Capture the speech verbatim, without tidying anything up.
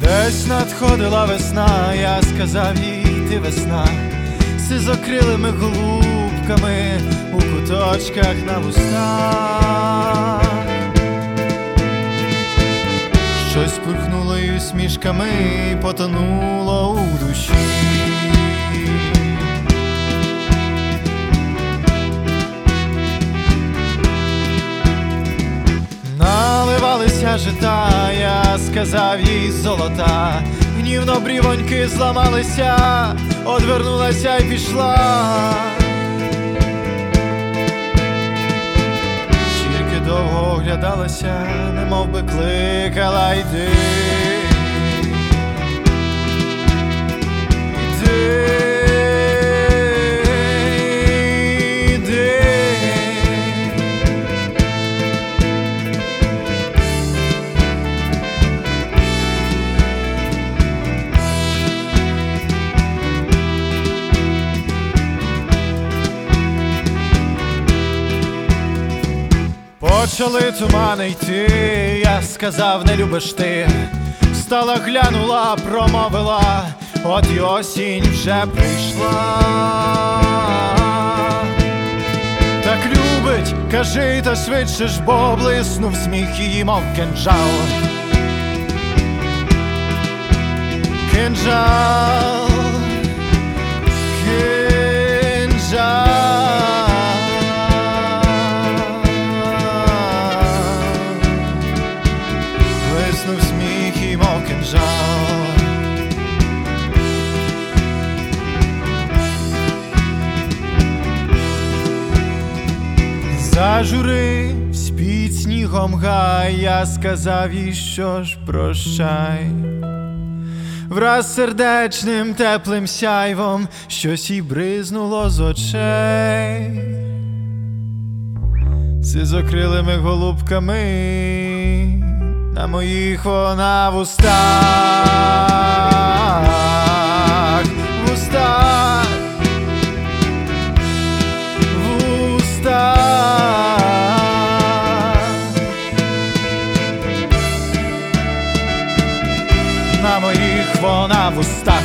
Десь надходила весна, я сказав їй: ти весна, сизокрилими голубками у куточках на вустах. Щось пурхнуло й усмішками, потонуло у душі. Наливалися жита, я сказав їй: золота. Гнівно брівоньки зламалися, одвернулася й пішла. Тільки довго оглядалася, немов би кликала: йди, йди, йди. Почали тумани йти, я сказав: не любиш ти. Встала, глянула, промовила: от й осінь вже прийшла. Так любить, кажи, та швидше ж, бо блиснув сміх її, мов кинджал. Кинджал, кинджал. Блиснув сміх і мов кинджал. Зажуривсь під снігом гай, я сказав їй: що ж, прощай. Враз сердечним теплим сяйвом щось їй бризнуло з очей. Сизокрилими голубками на моїх вона вустах, вустах, вустах. На моїх вона вустах.